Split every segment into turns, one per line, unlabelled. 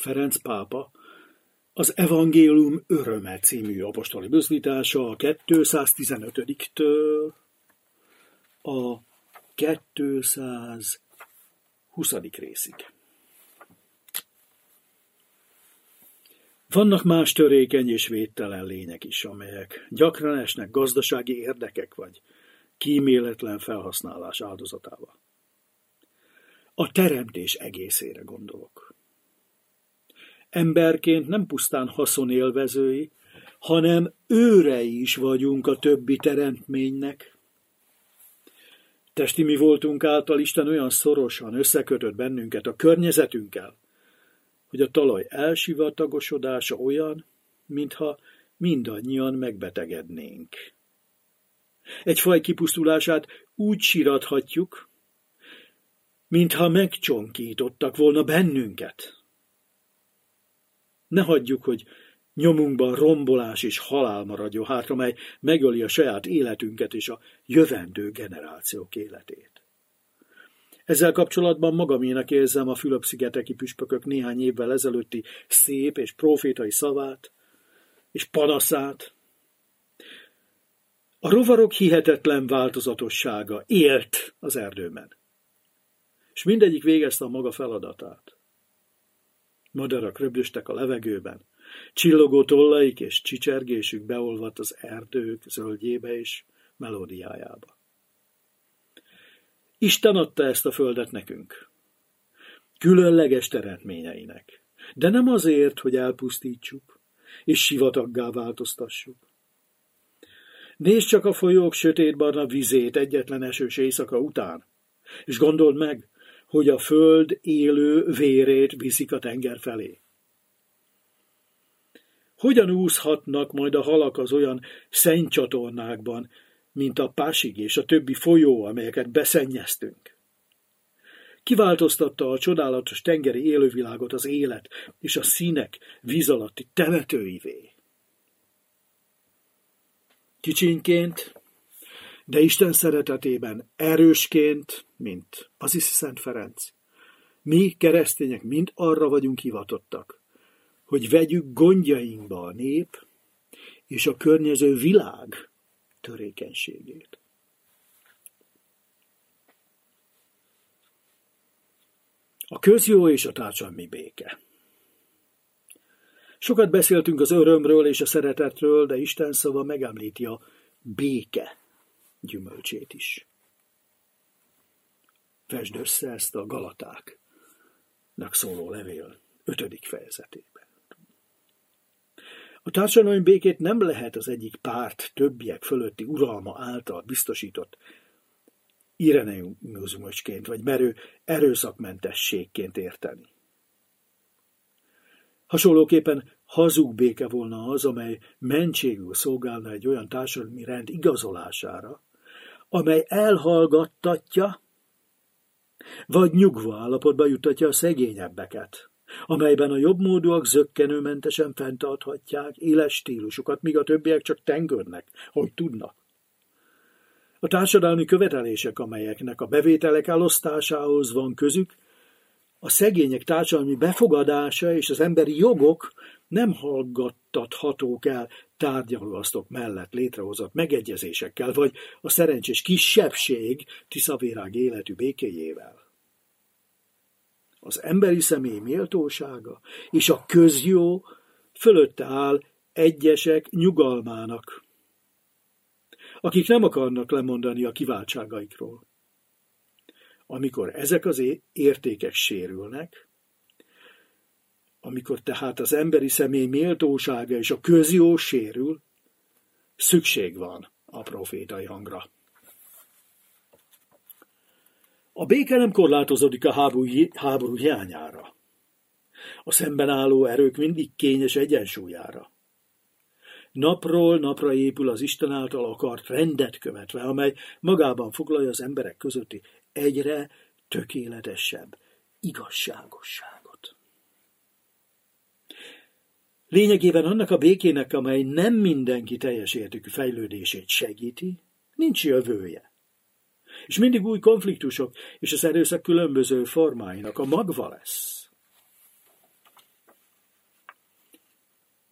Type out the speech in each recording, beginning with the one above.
Ferenc pápa az Evangélium öröme című apostoli buzdítása a 215-től a 220. részig. Vannak más törékeny és védtelen lények is, amelyek gyakran esnek gazdasági érdekek vagy kíméletlen felhasználás áldozatába. A teremtés egészére gondolok. Emberként nem pusztán haszonélvezői, hanem őrei is vagyunk a többi teremtménynek. Testi mi voltunk által Isten olyan szorosan összekötött bennünket a környezetünkkel, hogy a talaj elsivatagosodása olyan, mintha mindannyian megbetegednénk. Egy faj kipusztulását úgy sirathatjuk, mintha megcsonkítottak volna bennünket. Ne hagyjuk, hogy nyomunkban rombolás és halál maradjon hátra, mely megöli a saját életünket és a jövendő generációk életét. Ezzel kapcsolatban magaménak érzem a Fülöp-szigeteki püspökök néhány évvel ezelőtti szép és profétai szavát és panaszát. A rovarok hihetetlen változatossága élt az erdőben, és mindegyik végezte a maga feladatát. Madarak röbdöstek a levegőben, csillogó tollaik és csicsergésük beolvadt az erdők zöldjébe és melódiájába. Isten adta ezt a földet nekünk, különleges teremtményeinek, de nem azért, hogy elpusztítsuk és sivataggá változtassuk. Nézd csak a folyók sötétbarna vizét egyetlen esős éjszaka után, és gondold meg, hogy a föld élő vérét viszik a tenger felé. Hogyan úszhatnak majd a halak az olyan szennycsatornákban, mint a Pasig és a többi folyó, amelyeket beszennyeztünk? Kiváltoztatta a csodálatos tengeri élővilágot az élet és a színek víz alatti temetőivé. Kicsinként, de Isten szeretetében erősként, mint Assisi Szent Ferenc, mi keresztények mind arra vagyunk hivatottak, hogy vegyük gondjainkba a nép és a környező világ törékenységét. A közjó és a társadalmi béke. Sokat beszéltünk az örömről és a szeretetről, de Isten szava megemlíti a béke gyümölcsét is. Vesd össze ezt a Galatáknak szóló levél 5. fejezetében. A társadalmi békét nem lehet az egyik párt többiek fölötti uralma által biztosított ireneizmusként vagy merő erőszakmentességként érteni. Hasonlóképpen hazug béke volna az, amely mentségül szolgálna egy olyan társadalmi rend igazolására, amely elhallgattatja, vagy nyugva állapotba juttatja a szegényebbeket, amelyben a jobbmódúak zökkenőmentesen fenntarthatják éles stílusukat, míg a többiek csak tengődnek, ahogy tudnak. A társadalmi követelések, amelyeknek a bevételek elosztásához van közük, a szegények társadalmi befogadása és az emberi jogok nem hallgattathatók el tárgyalóasztok mellett létrehozott megegyezésekkel, vagy a szerencsés kisebbség tiszavérág életű békéjével. Az emberi személy méltósága és a közjó fölötte áll egyesek nyugalmának, akik nem akarnak lemondani a kiváltságaikról. Amikor ezek az értékek sérülnek, amikor tehát az emberi személy méltósága és a közjó sérül, szükség van a profétai hangra. A béke nem korlátozódik a háború hiányára. A szemben álló erők mindig kényes egyensúlyára. Napról napra épül az Isten által akart rendet követve, amely magában foglalja az emberek közötti egyre tökéletesebb igazságosságot. Lényegében annak a békének, amely nem mindenki teljes értékű fejlődését segíti, nincs jövője. És mindig új konfliktusok és az erőszak különböző formáinak a magva lesz.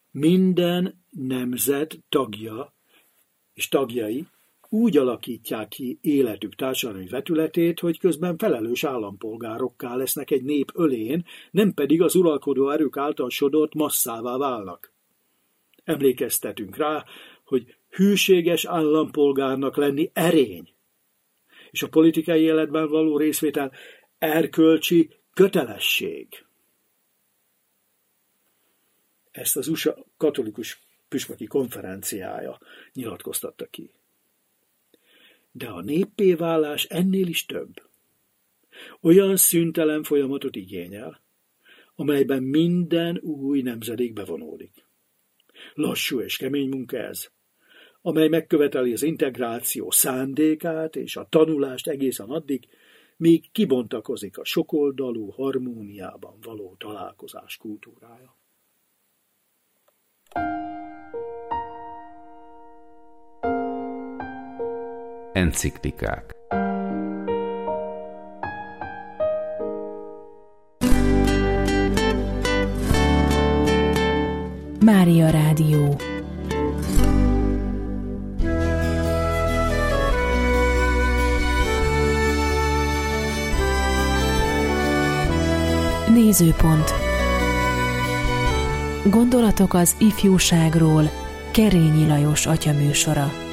Minden nemzet tagja és tagjai úgy alakítják ki életük társadalmi vetületét, hogy közben felelős állampolgárokká lesznek egy nép ölén, nem pedig az uralkodó erők által sodort masszává válnak. Emlékeztetünk rá, hogy hűséges állampolgárnak lenni erény, és a politikai életben való részvétel erkölcsi kötelesség. Ezt az USA katolikus püspöki konferenciája nyilatkoztatta ki. De a néppé válás ennél is több. Olyan szüntelen folyamatot igényel, amelyben minden új nemzedék bevonódik. Lassú és kemény munka ez, amely megköveteli az integráció szándékát és a tanulást egészen addig, míg kibontakozik a sokoldalú harmóniában való találkozás kultúrája.
Enciklikák.
Mária Rádió. Nézőpont. Gondolatok az ifjúságról. Kerényi Lajos atyaműsora.